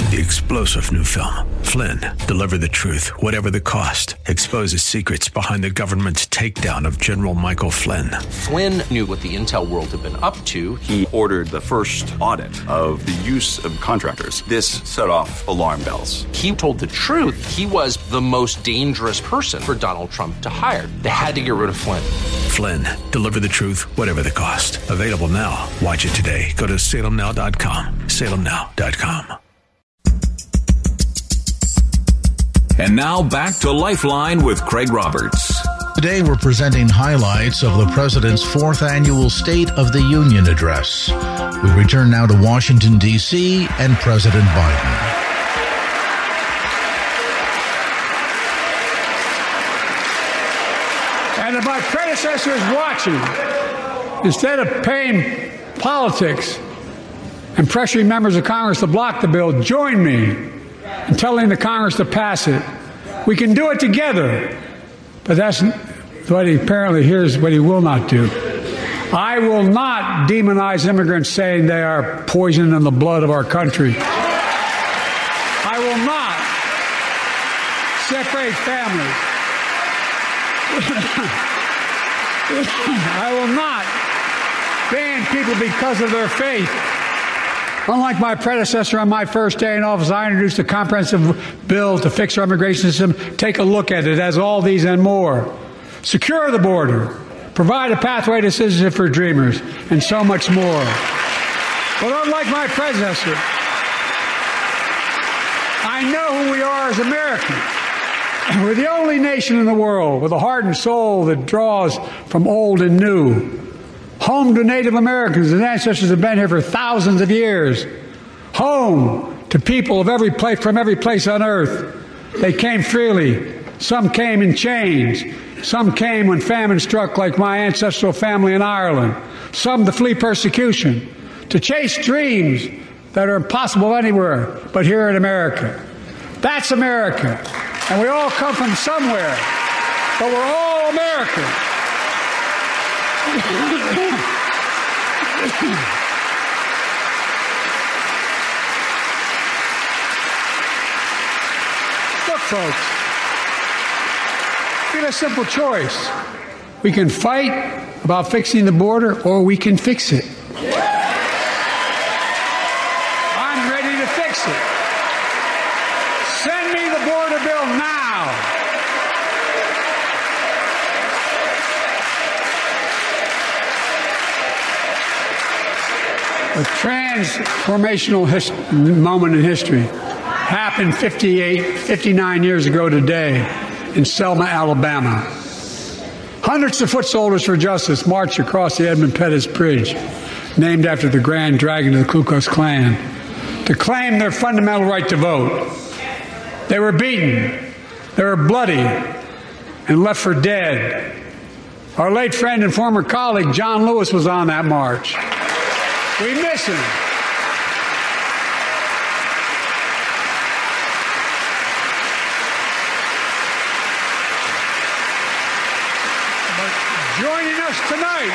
The explosive new film, Flynn, deliver the truth, whatever the cost, exposes secrets behind the government's takedown of General Michael Flynn. Flynn knew what the intel world had been up to. He ordered the first audit of the use of contractors. This set off alarm bells. He told the truth. He was the most dangerous person for Donald Trump to hire. They had to get rid of Flynn. Flynn, deliver the truth, whatever the cost. Available now. Watch it today. Go to salemnow.com. salemnow.com. And now back to Lifeline with Craig Roberts. Today we're presenting highlights of the President's fourth annual State of the Union address. We return now to Washington, D.C. and President Biden. And if my predecessor is watching, instead of paying politics and pressuring members of Congress to block the bill, join me in telling the Congress to pass it. We can do it together. But that's what he apparently here's what he will not do. I will not demonize immigrants saying they are poison in the blood of our country. I will not separate families. I will not ban people because of their faith. Unlike my predecessor on my first day in office, I introduced a comprehensive bill to fix our immigration system. Take a look at it. It has all these and more. Secure the border. Provide a pathway to citizenship for dreamers. And so much more. But unlike my predecessor, I know who we are as Americans. We're the only nation in the world with a heart and soul that draws from old and new. Home to Native Americans. His ancestors have been here for thousands of years. Home to people of every place, from every place on earth. They came freely. Some came in chains. Some came when famine struck, like my ancestral family in Ireland. Some to flee persecution, to chase dreams that are impossible anywhere but here in America. That's America. And we all come from somewhere, but we're all Americans. Look, folks, we have a simple choice. We can fight about fixing the border, or we can fix it. I'm ready to fix it. Send me the border bill now. A transformational moment in history happened 59 years ago today in Selma, Alabama. Hundreds of foot soldiers for justice marched across the Edmund Pettus Bridge, named after the Grand Dragon of the Ku Klux Klan, to claim their fundamental right to vote. They were beaten, they were bloody, and left for dead. Our late friend and former colleague John Lewis was on that march. We miss him. But joining us tonight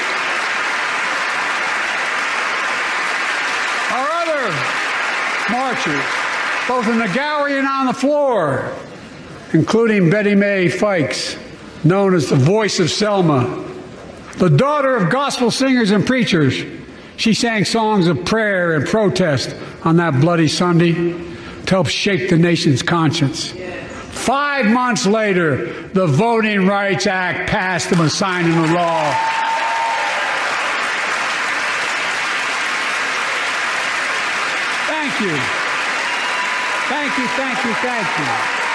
are other marchers, both in the gallery and on the floor, including Betty Mae Fikes, known as the voice of Selma, the daughter of gospel singers and preachers. She sang songs of prayer and protest on that bloody Sunday to help shake the nation's conscience. 5 months later, the Voting Rights Act passed and was signed into law. Thank you. Thank you, thank you, thank you.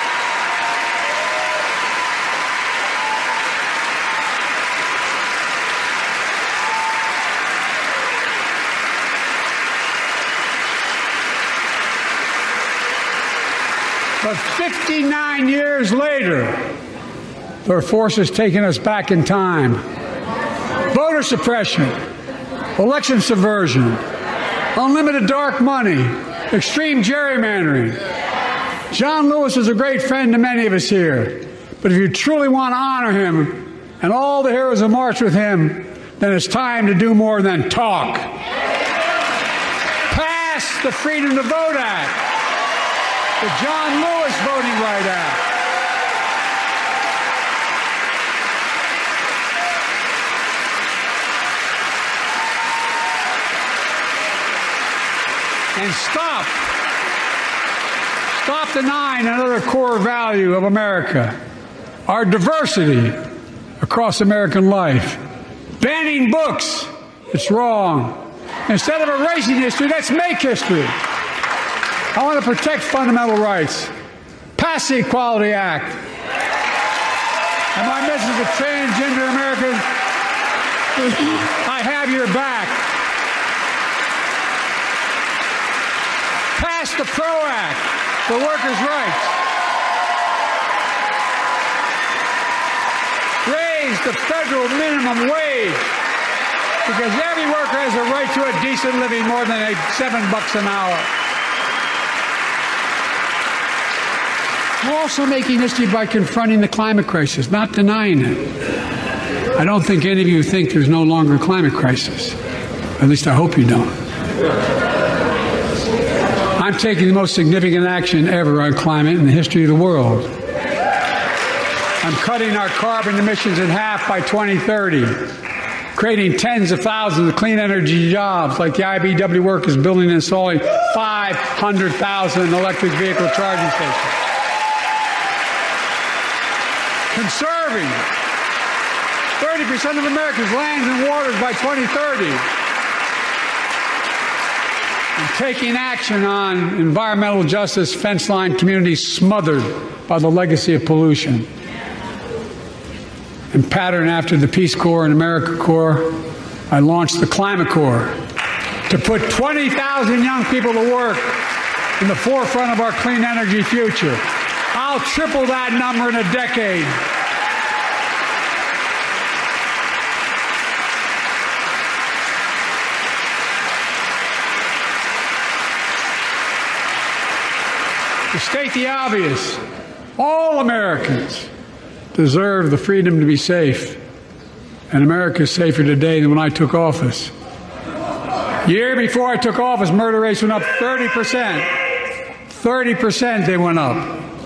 But 59 years later, there are forces taking us back in time. Voter suppression, election subversion, unlimited dark money, extreme gerrymandering. John Lewis is a great friend to many of us here. But if you truly want to honor him and all the heroes who marched with him, then it's time to do more than talk. Pass the Freedom to Vote Act. The John Lewis Voting Right Act. And stop denying another core value of America, our diversity across American life. Banning books, it's wrong. Instead of erasing history, let's make history. I want to protect fundamental rights. Pass the Equality Act. And my message to transgender Americans, I have your back. Pass the PRO Act for workers' rights. Raise the federal minimum wage, because every worker has a right to a decent living more than $7 an hour. We're also making history by confronting the climate crisis, not denying it. I don't think any of you think there's no longer a climate crisis. At least I hope you don't. I'm taking the most significant action ever on climate in the history of the world. I'm cutting our carbon emissions in half by 2030, creating tens of thousands of clean energy jobs like the IBEW work is building and installing 500,000 electric vehicle charging stations. Conserving 30% of America's lands and waters by 2030. And taking action on environmental justice, fence line communities smothered by the legacy of pollution. And pattern after the Peace Corps and AmeriCorps, I launched the Climate Corps to put 20,000 young people to work in the forefront of our clean energy future. I'll triple that number in a decade. To state the obvious, all Americans deserve the freedom to be safe. And America is safer today than when I took office. Year before I took office, murder rates went up 30%. 30% they went up.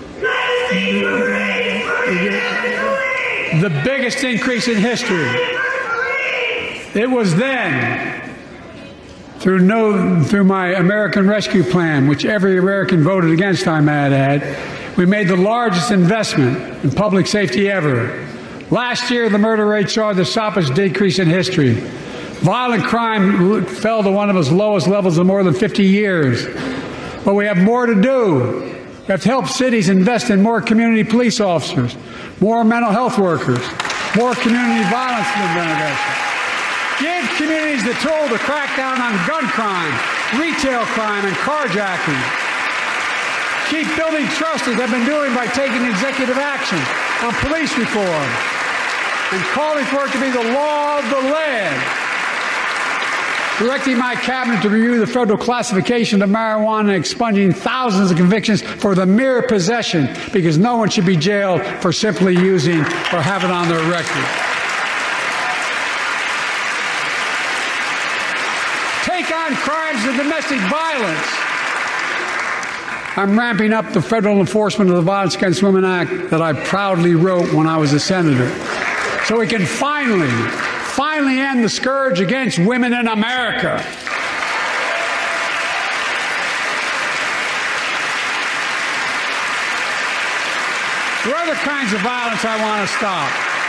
The biggest increase in history. It was then, through my American Rescue Plan, which every American voted against, I might add, we made the largest investment in public safety ever. Last year, the murder rate saw the sharpest decrease in history. Violent crime fell to one of its lowest levels in more than 50 years. But we have more to do. We have to help cities invest in more community police officers, more mental health workers, more community violence intervention. Give communities the tool to crack down on gun crime, retail crime, and carjacking. Keep building trust, as I've been doing by taking executive action on police reform and calling for it to be the law of the land. Directing my cabinet to review the federal classification of marijuana and expunging thousands of convictions for the mere possession, because no one should be jailed for simply using or having on their record. Take on crimes of domestic violence. I'm ramping up the federal enforcement of the Violence Against Women Act that I proudly wrote when I was a senator, so we can finally end the scourge against women in America. There are other kinds of violence I want to stop.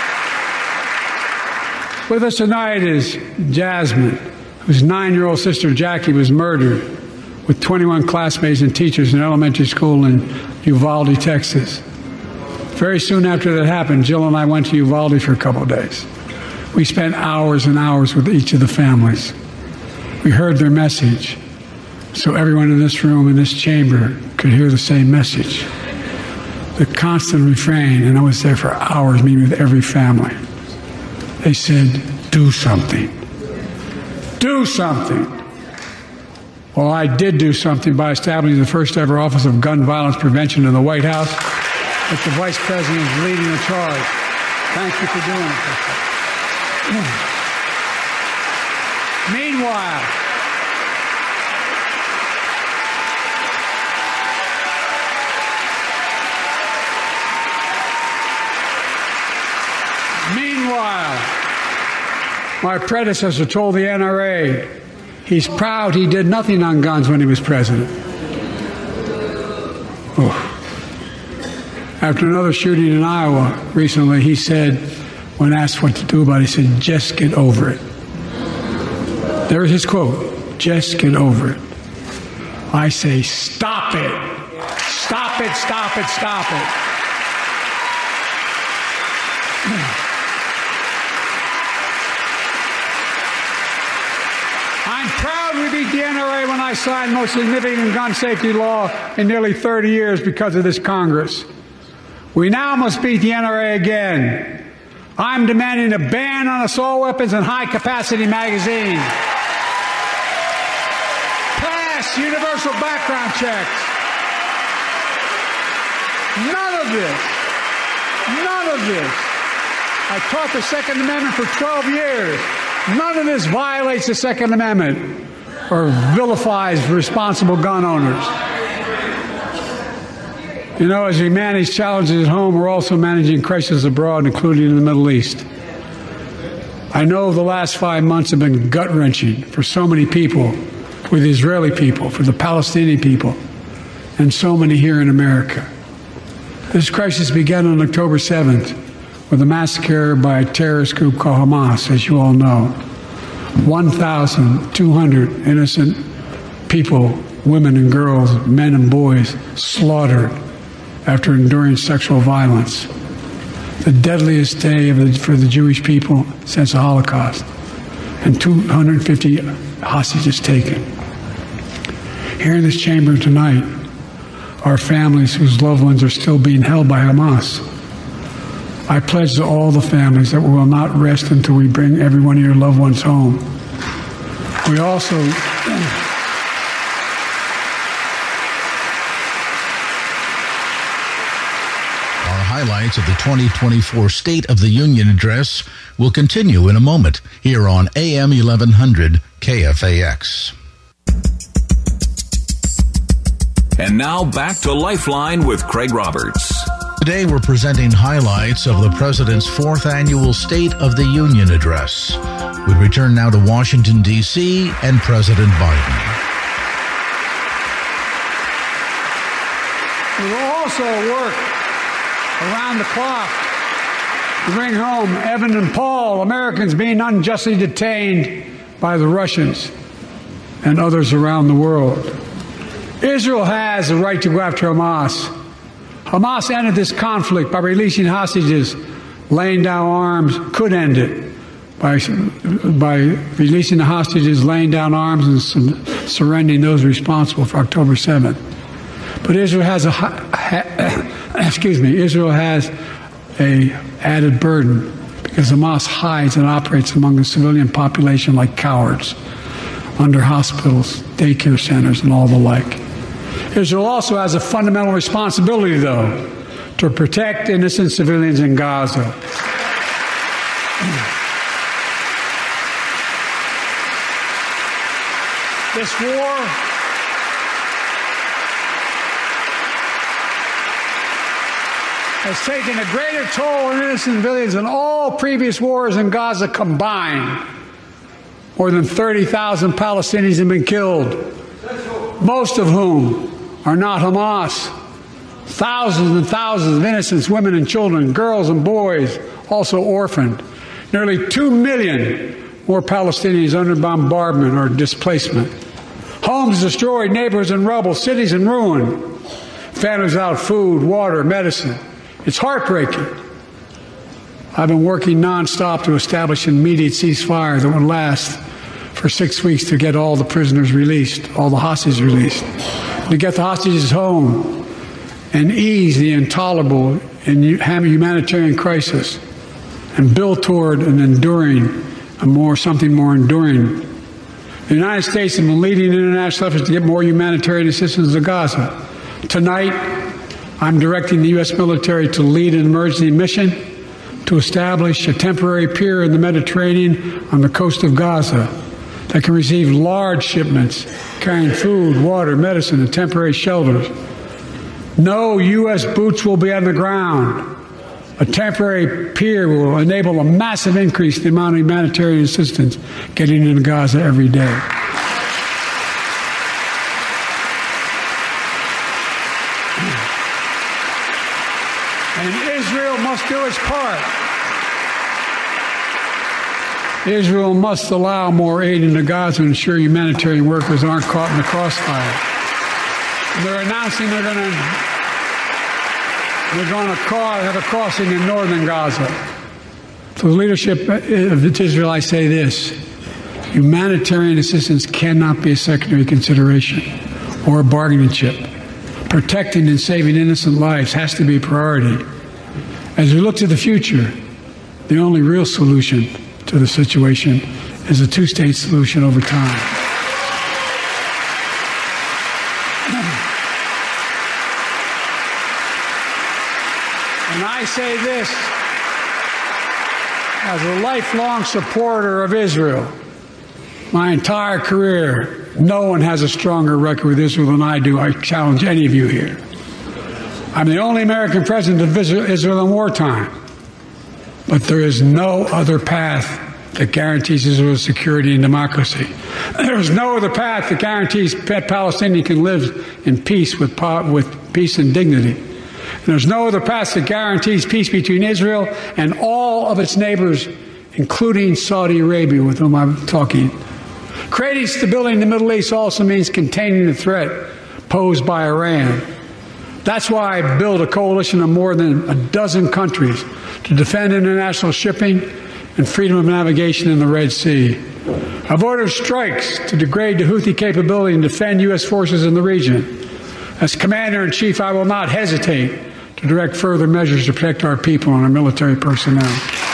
With us tonight is Jasmine, whose 9-year-old sister Jackie was murdered with 21 classmates and teachers in elementary school in Uvalde, Texas. Very soon after that happened, Jill and I went to Uvalde for a couple of days. We spent hours and hours with each of the families. We heard their message, so everyone in this room, in this chamber, could hear the same message. The constant refrain, and I was there for hours meeting with every family. They said, do something. Do something. Well, I did do something by establishing the first ever Office of Gun Violence Prevention in the White House, with the Vice President leading the charge. Thank you for doing it. My predecessor told the NRA he's proud he did nothing on guns when he was president. Oh. After another shooting in Iowa recently, he said, when asked what to do about it, he said, just get over it. There's his quote, just get over it. I say, stop it. Stop it, stop it, stop it. I'm proud we beat the NRA when I signed the most significant gun safety law in nearly 30 years because of this Congress. We now must beat the NRA again. I'm demanding a ban on assault weapons and high-capacity magazines. Pass universal background checks. None of this. I taught the Second Amendment for 12 years. None of this violates the Second Amendment or vilifies responsible gun owners. You know, as we manage challenges at home, we're also managing crises abroad, including in the Middle East. I know the last 5 months have been gut-wrenching for so many people, for the Israeli people, for the Palestinian people, and so many here in America. This crisis began on October 7th with a massacre by a terrorist group called Hamas, as you all know. 1,200 innocent people, women and girls, men and boys, slaughtered after enduring sexual violence. The deadliest day for the Jewish people since the Holocaust. And 250 hostages taken. Here in this chamber tonight are families whose loved ones are still being held by Hamas. I pledge to all the families that we will not rest until we bring every one of your loved ones home. We also... Highlights of the 2024 State of the Union Address will continue in a moment here on AM 1100 KFAX. And now back to Lifeline with Craig Roberts. Today we're presenting highlights of the President's 4th Annual State of the Union Address. We return now to Washington, D.C. and President Biden. We will also work around the clock to bring home Evan and Paul, Americans being unjustly detained by the Russians and others around the world. Israel has the right to go after Hamas. Hamas ended this conflict by releasing hostages, laying down arms, could end it by releasing the hostages, laying down arms, and surrendering those responsible for October 7th. But Israel has Israel has a added burden because Hamas hides and operates among the civilian population like cowards under hospitals, daycare centers, and all the like. Israel also has a fundamental responsibility, though, to protect innocent civilians in Gaza. This war has taken a greater toll on innocent civilians than all previous wars in Gaza combined. More than 30,000 Palestinians have been killed, most of whom are not Hamas. Thousands and thousands of innocent women and children, girls and boys, also orphaned. Nearly 2 million more Palestinians under bombardment or displacement. Homes destroyed, neighborhoods in rubble, cities in ruin. Families without food, water, medicine. It's heartbreaking. I've been working nonstop to establish an immediate ceasefire that would last for 6 weeks to get all the prisoners released, all the hostages released, to get the hostages home and ease the intolerable and humanitarian crisis and build toward an enduring, something more enduring. The United States has been leading international efforts to get more humanitarian assistance to Gaza. Tonight, I'm directing the U.S. military to lead an emergency mission to establish a temporary pier in the Mediterranean on the coast of Gaza that can receive large shipments carrying food, water, medicine, and temporary shelters. No U.S. boots will be on the ground. A temporary pier will enable a massive increase in the amount of humanitarian assistance getting into Gaza every day. And Israel must do its part. Israel must allow more aid into Gaza to ensure humanitarian workers aren't caught in the crossfire. And they're announcing they're going to have a crossing in northern Gaza. To the leadership of Israel, I say this: humanitarian assistance cannot be a secondary consideration or a bargaining chip. Protecting and saving innocent lives has to be a priority. As we look to the future, the only real solution to the situation is a two-state solution over time. And I say this as a lifelong supporter of Israel. My entire career, no one has a stronger record with Israel than I do. I challenge any of you here. I'm the only American president to visit Israel in wartime. But there is no other path that guarantees Israel's security and democracy. There is no other path that guarantees Palestinians can live in peace with peace and dignity. And there's no other path that guarantees peace between Israel and all of its neighbors, including Saudi Arabia, with whom I'm talking. Creating stability in the Middle East also means containing the threat posed by Iran. That's why I built a coalition of more than a dozen countries to defend international shipping and freedom of navigation in the Red Sea. I've ordered strikes to degrade the Houthi capability and defend U.S. forces in the region. As Commander-in-Chief, I will not hesitate to direct further measures to protect our people and our military personnel.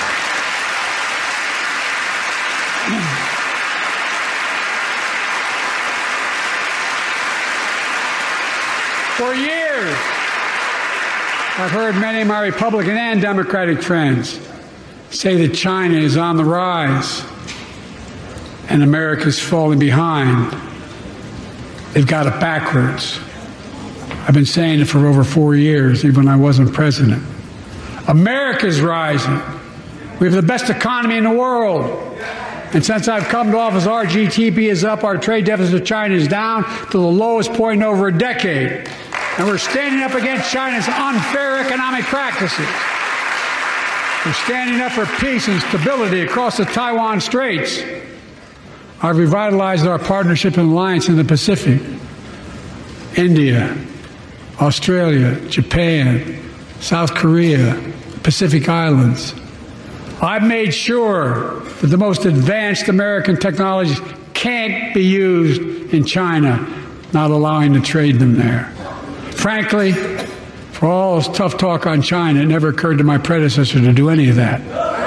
For years, I've heard many of my Republican and Democratic friends say that China is on the rise and America's falling behind. They've got it backwards. I've been saying it for over 4 years, even when I wasn't president. America's rising. We have the best economy in the world. And since I've come to office, our GDP is up, our trade deficit with China is down to the lowest point in over a decade. And we're standing up against China's unfair economic practices. We're standing up for peace and stability across the Taiwan Straits. I've revitalized our partnership and alliance in the Pacific. India, Australia, Japan, South Korea, Pacific Islands. I've made sure that the most advanced American technologies can't be used in China, not allowing to trade them there. Frankly, for all this tough talk on China, it never occurred to my predecessor to do any of that.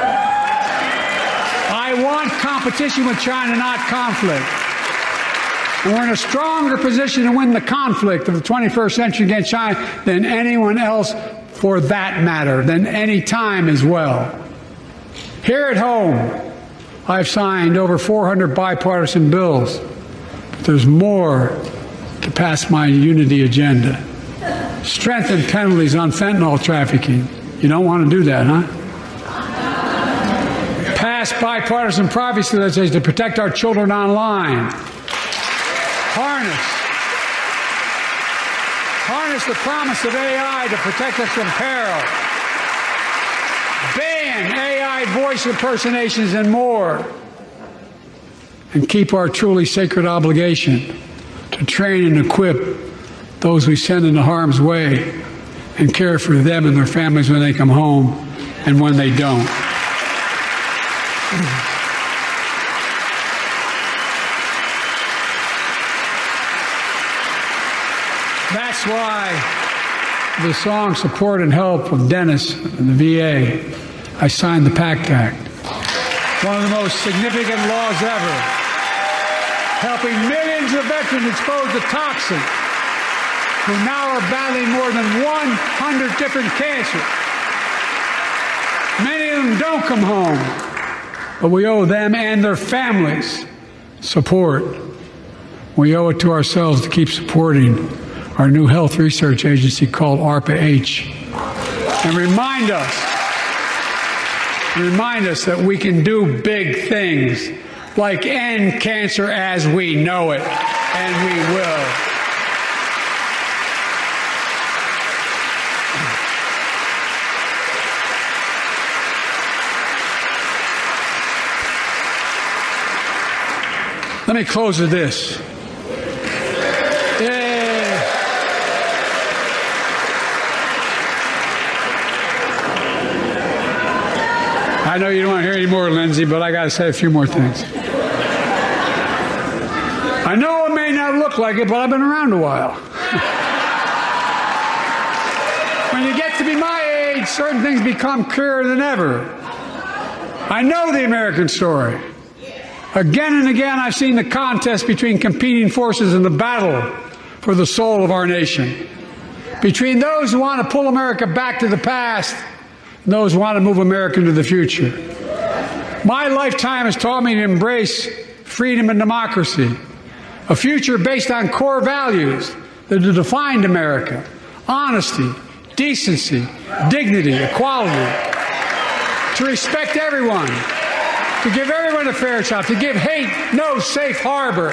I want competition with China, not conflict. And we're in a stronger position to win the conflict of the 21st century against China than anyone else, for that matter, than any time as well. Here at home, I've signed over 400 bipartisan bills. But there's more to pass my unity agenda. Strengthen penalties on fentanyl trafficking. You don't want to do that, huh? Pass bipartisan privacy legislation to protect our children online. Harness the promise of AI to protect us from peril. Ban AI voice impersonations and more. And keep our truly sacred obligation to train and equip those we send into harm's way and care for them and their families when they come home and when they don't. That's why the song Support and Help of Dennis and the VA, I signed the PACT Act. One of the most significant laws ever, helping millions of veterans exposed to toxins who now are battling more than 100 different cancers. Many of them don't come home, but we owe them and their families support. We owe it to ourselves to keep supporting our new health research agency called ARPA-H and remind us and remind us that we can do big things, like end cancer as we know it, and we will. Let me close with this. I know you don't want to hear any more, Lindsay, but I got to say a few more things. I know it may not look like it, but I've been around a while. When you get to be my age, certain things become clearer than ever. I know the American story. Again and again, I've seen the contest between competing forces in the battle for the soul of our nation. Between those who want to pull America back to the past and those who want to move America into the future. My lifetime has taught me to embrace freedom and democracy, a future based on core values that have defined America: honesty, decency, dignity, equality, to respect everyone, to give everyone a fair shot, to give hate no safe harbor.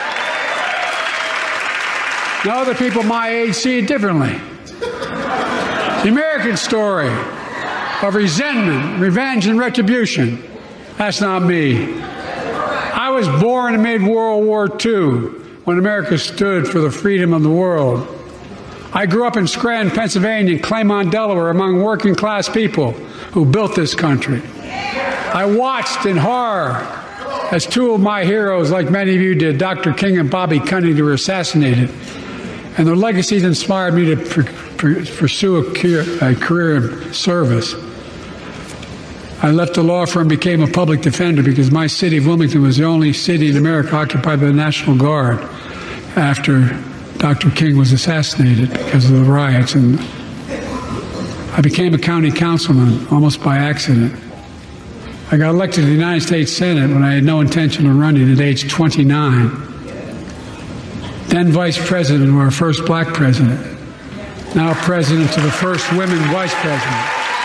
Now, other people my age see it differently. The American story of resentment, revenge, and retribution, that's not me. I was born amid World War II, when America stood for the freedom of the world. I grew up in Scranton, Pennsylvania, and Claymont, Delaware, among working-class people who built this country. I watched in horror as two of my heroes, like many of you did, Dr. King and Bobby Kennedy, were assassinated. And their legacies inspired me to pursue a career in service. I left the law firm and became a public defender because my city of Wilmington was the only city in America occupied by the National Guard after Dr. King was assassinated because of the riots. And I became a county councilman almost by accident. I got elected to the United States Senate when I had no intention of running at age 29. Then vice president of our first black president. Now president to the first women vice president.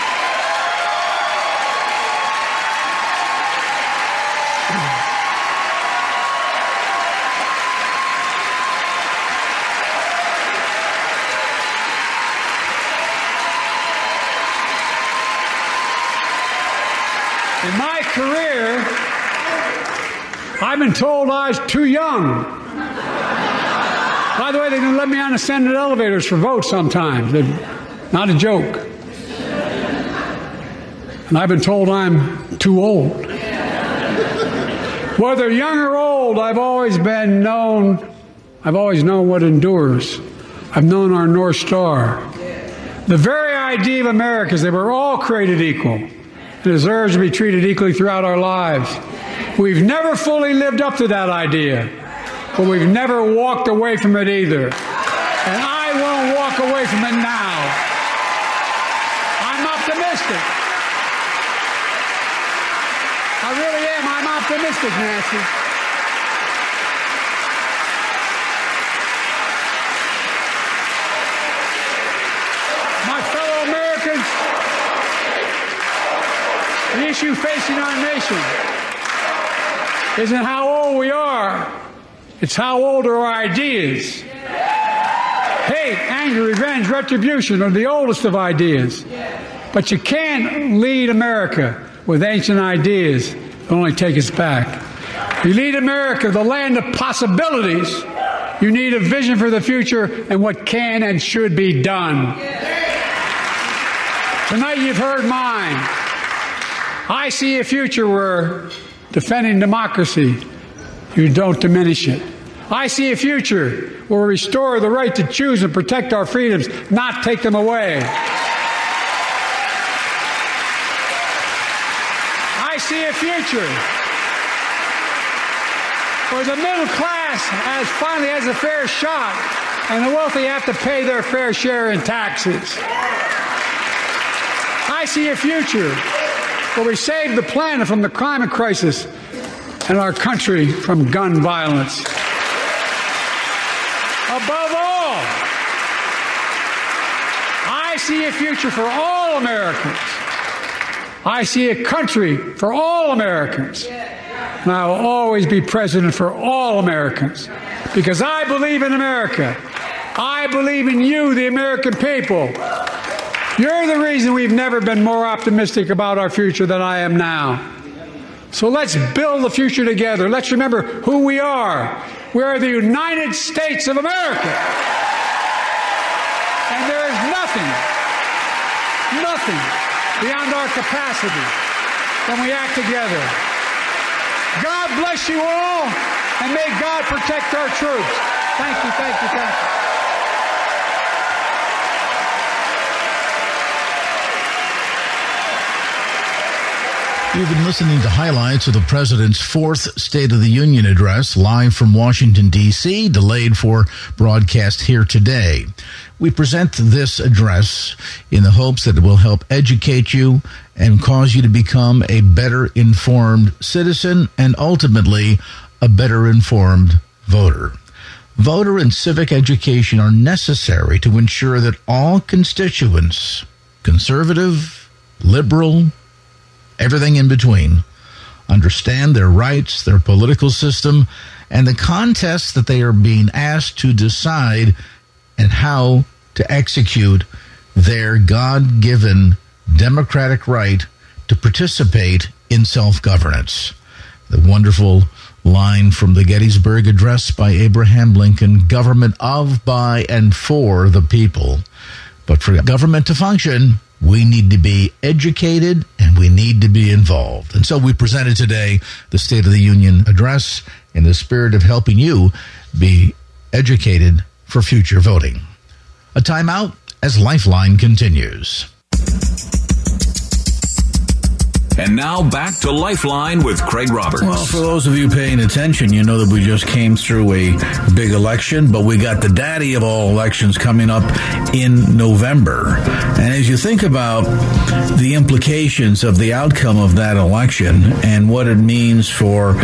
In my career, I've been told I was too young. By the way, they can let me on the Senate elevators for votes sometimes. They're not a joke. And I've been told I'm too old. Whether young or old, I've always known what endures. I've known our North Star. The very idea of America is that we're all created equal and deserves to be treated equally throughout our lives. We've never fully lived up to that idea, but we've never walked away from it either. And I won't walk away from it now. I'm optimistic. I really am. I'm optimistic, Nancy. My fellow Americans, the issue facing our nation isn't how old we are. It's how old are our ideas. Hate, anger, revenge, retribution are the oldest of ideas. But you can't lead America with ancient ideas that only take us back. You lead America, the land of possibilities. You need a vision for the future and what can and should be done. Tonight you've heard mine. I see a future where defending democracy, you don't diminish it. I see a future where we restore the right to choose and protect our freedoms, not take them away. I see a future where the middle class finally has a fair shot and the wealthy have to pay their fair share in taxes. I see a future where we save the planet from the climate crisis and our country from gun violence. Above all, I see a future for all Americans I see a country for all Americans. And I will always be president for all Americans because I believe in America. I believe in you, the American people. You're the reason we've never been more optimistic about our future than I am now. So let's build the future together. Let's remember who we are. We are the United States of America. And there is nothing beyond our capacity when we act together. God bless you all, and may God protect our troops. Thank you, thank you, thank you. You've been listening to highlights of the President's fourth State of the Union address, live from Washington, D.C., delayed for broadcast here today. We present this address in the hopes that it will help educate you and cause you to become a better informed citizen and ultimately a better informed voter. Voter and civic education are necessary to ensure that all constituents, conservative, liberal, everything in between, understand their rights, their political system, and the contests that they are being asked to decide and how to execute their God-given democratic right to participate in self-governance. The wonderful line from the Gettysburg Address by Abraham Lincoln, government of, by, and for the people. But for government to function, we need to be educated and we need to be involved. And so we presented today the State of the Union Address in the spirit of helping you be educated for future voting. A timeout as Lifeline continues. And now back to Lifeline with Craig Roberts. Well, for those of you paying attention, you know that we just came through a big election, but we got the daddy of all elections coming up in November. And as you think about the implications of the outcome of that election and what it means for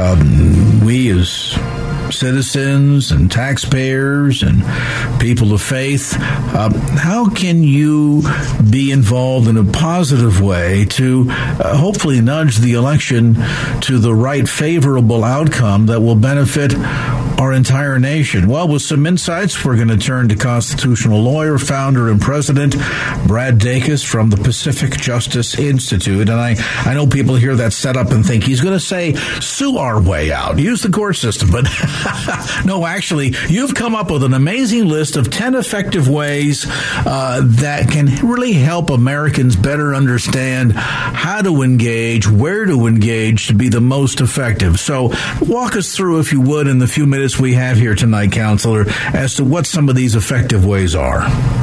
we as citizens and taxpayers and people of faith, how can you be involved in a positive way to hopefully nudge the election to the right favorable outcome that will benefit our entire nation? Well, with some insights, we're going to turn to constitutional lawyer, founder, and president Brad Dacus from the Pacific Justice Institute. And I know people hear that set up and think he's going to say, sue our way out, use the court system. But no, actually, you've come up with an amazing list of 10 effective ways that can really help Americans better understand how to engage, where to engage to be the most effective. So walk us through, if you would, in the few minutes we have here tonight, Counselor, as to what some of these effective ways are.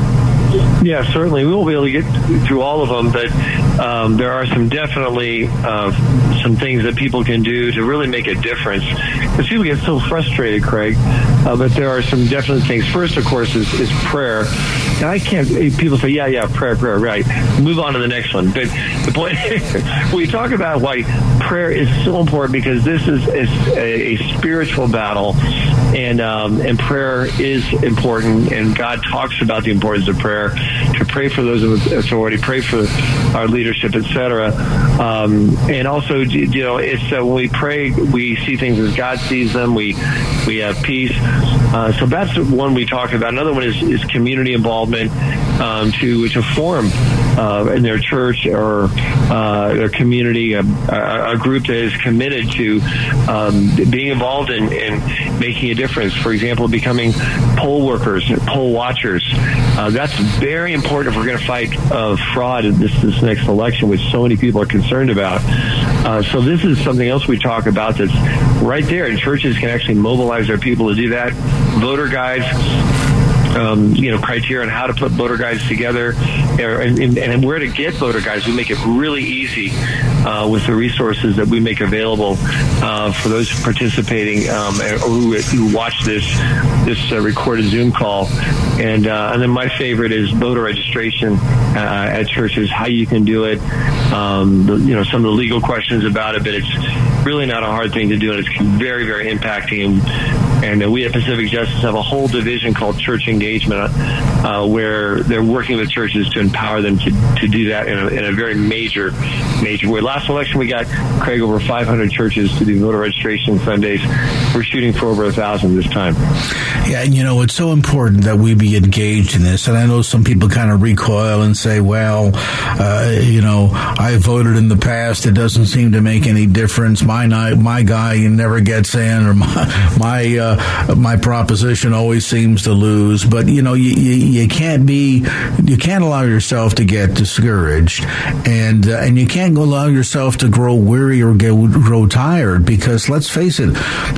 Yeah, certainly. We won't be able to get through all of them, but there are some definitely some things that people can do to really make a difference. Because people get so frustrated, Craig, but there are some definite things. First, of course, is prayer. And I can't, people say, yeah, prayer, right. Move on to the next one. But the point is, we talk about why prayer is so important, because this is a spiritual battle, and prayer is important, and God talks about the importance of prayer, to pray for those of authority, pray for our leadership, etc. And also, it's when we pray, we see things as God sees them. We have peace. So that's one we talk about. Another one is community involvement, to form in their church or their community a group that is committed to being involved in making a difference. For example, becoming poll workers, poll watchers. That's very important if we're going to fight fraud in this next election, which so many people are concerned about. So this is something else we talk about that's right there, and churches can actually mobilize their people to do that. Voter guides, criteria on how to put voter guides together, and where to get voter guides. We make it really easy with the resources that we make available for those participating who watch this recorded Zoom call. And then my favorite is voter registration at churches, how you can do it, some of the legal questions about it, but it's really not a hard thing to do, and it's very, very impacting. And we at Pacific Justice have a whole division called Church Engagement, where they're working with churches to empower them to do that in a very major way. Last election, we got, Craig, over 500 churches to do voter registration Sundays. We're shooting for over 1,000 this time. Yeah, and it's so important that we be engaged in this. And I know some people kind of recoil and say, well, I voted in the past. It doesn't seem to make any difference. My guy never gets in, or my proposition always seems to lose. But you can't allow yourself to get discouraged, and you can't allow yourself to grow weary or grow tired, because let's face it,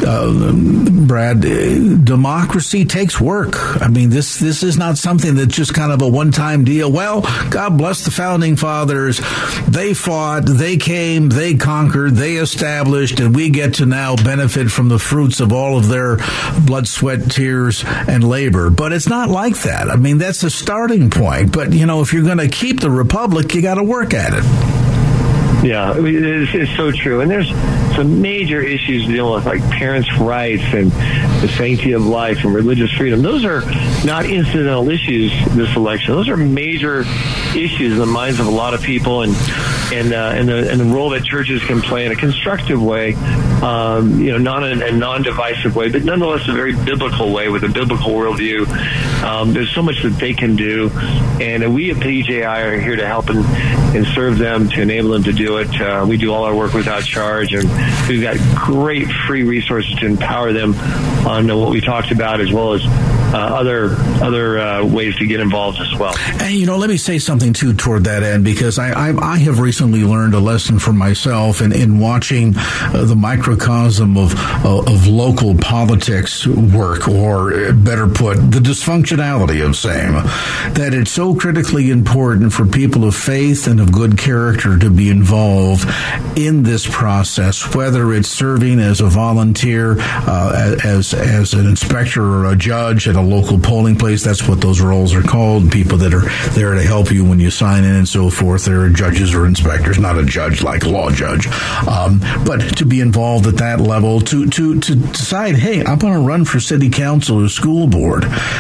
Brad, democracy takes work. I mean, this is not something that's just kind of a one-time deal. Well, God bless the founding fathers. They fought, they came, they conquered, they established, and we get to now benefit from the fruits of all of their blood, sweat, tears, and labor. But it's not like that. I mean, that's a starting point. But, if you're going to keep the republic, you got to work at it. Yeah, it's so true. And there's some major issues dealing with, like parents' rights and the sanctity of life and religious freedom. Those are not incidental issues this election. Those are major issues in the minds of a lot of people, and the role that churches can play in a constructive way, not in a non-divisive way, but nonetheless a very biblical way with a biblical worldview. There's so much that they can do, and we at PJI are here to help and serve them, to enable them to do it. We do all our work without charge, and we've got great free resources to empower them on what we talked about, as well as other ways to get involved as well. And let me say something too toward that end, because I have recently learned a lesson for myself in watching the microcosm of local politics work, or better put, the dysfunctionality of same, that it's so critically important for people of faith and of good character to be involved in this process, whether it's serving as a volunteer, as an inspector or a judge at a local polling place. That's what those roles are called. People that are there to help you when you sign in and so forth. They're judges or inspectors, not a judge like a law judge. But to be involved at that level, to decide, hey, I'm going to run for city council or school board.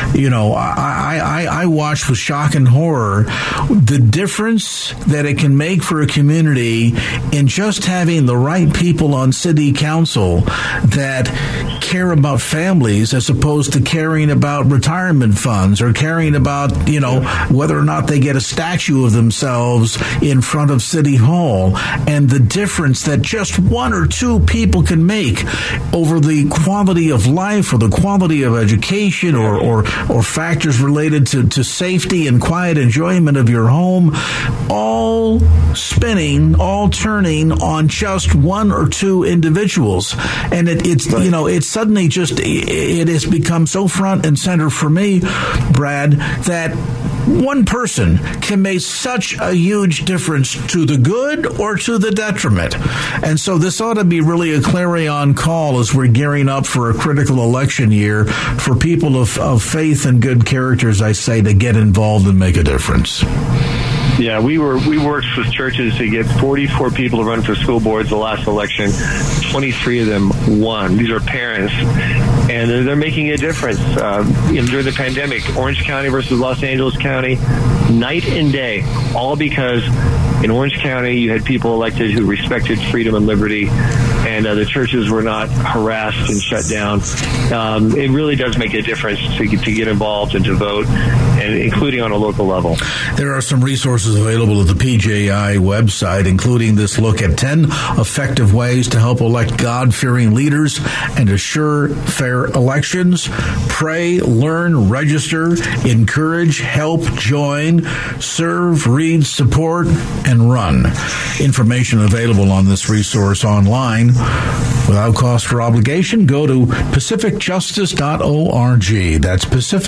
I watched with shock and horror the difference that it can make for a community in just having the right people on city council that care about families, as opposed to caring about retirement funds or caring about, whether or not they get a statue of themselves in front of City Hall, and the difference that just one or two people can make over the quality of life or the quality of education or factors related to safety and quiet enjoyment of your home, all turning on just one or two individuals. And it's suddenly just, it has become so front and center for me, Brad, that one person can make such a huge difference to the good or to the detriment. And so this ought to be really a clarion call as we're gearing up for a critical election year for people of faith and good character, as I say, to get involved and make a difference. Yeah, we worked with churches to get 44 people to run for school boards the last election. 23 of them won. These are parents, and they're making a difference. During the pandemic, Orange County versus Los Angeles County, night and day, all because in Orange County you had people elected who respected freedom and liberty, and the churches were not harassed and shut down. It really does make a difference to get involved and to vote, and including on a local level. There are some resources available at the PJI website, including this look at 10 effective ways to help elect God-fearing leaders and assure fair elections. Pray, learn, register, encourage, help, join, serve, read, support, and run. Information available on this resource online without cost or obligation. Go to pacificjustice.org. That's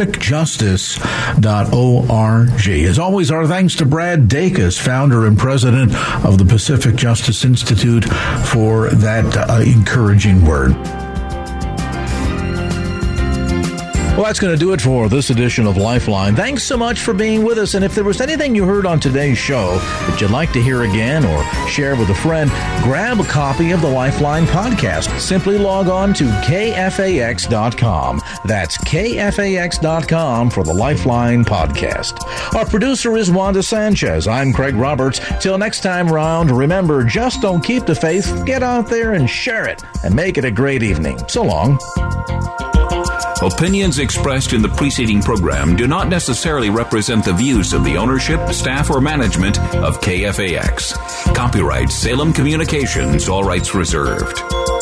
pacificjustice.org. As always, our thanks to Brad Dacus, founder and president of the Pacific Justice Institute, for that encouraging word. Well, that's going to do it for this edition of Lifeline. Thanks so much for being with us. And if there was anything you heard on today's show that you'd like to hear again or share with a friend, grab a copy of the Lifeline podcast. Simply log on to KFAX.com. That's KFAX.com for the Lifeline podcast. Our producer is Wanda Sanchez. I'm Craig Roberts. Till next time round, remember, just don't keep the faith. Get out there and share it and make it a great evening. So long. Opinions expressed in the preceding program do not necessarily represent the views of the ownership, staff, or management of KFAX. Copyright Salem Communications, all rights reserved.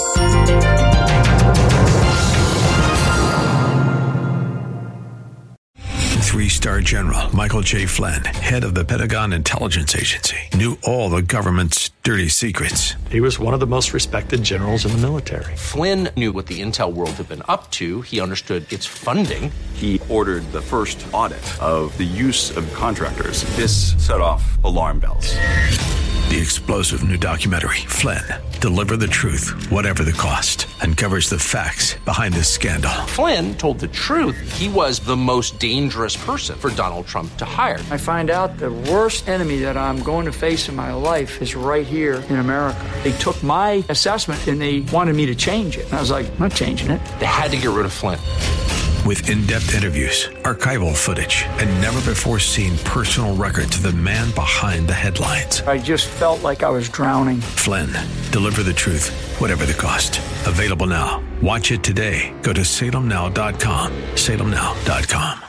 3-star General Michael J. Flynn, head of the Pentagon Intelligence Agency, knew all the government's dirty secrets. He was one of the most respected generals in the military. Flynn knew what the intel world had been up to. He understood its funding. He ordered the first audit of the use of contractors. This set off alarm bells. The explosive new documentary, Flynn, Deliver the Truth, Whatever the Cost, uncovers the facts behind this scandal. Flynn told the truth. He was the most dangerous person for Donald Trump to hire. I find out the worst enemy that I'm going to face in my life is right here in America. They took my assessment and they wanted me to change it. And I was like, I'm not changing it. They had to get rid of Flynn. With in-depth interviews, archival footage, and never-before-seen personal records of the man behind the headlines. I just felt like I was drowning. Flynn, Deliver the Truth, Whatever the Cost. Available now. Watch it today. Go to salemnow.com. salemnow.com.